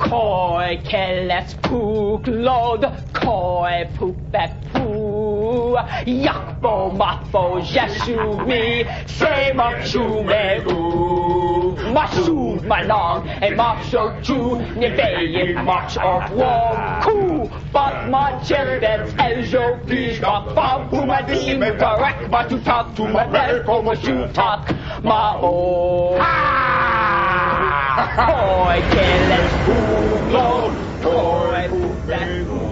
Koi kelles puklod, koi pupek pu. Jakbo matbo jesumi, se makshume u. Mashu manong, e maksho chu, nebeye maks of wom ku. But my children's eljo please not fam who my team correct, but to talk to my bell, come a shoot talk, ma o. Koi kelles puklod, koi pupek pu.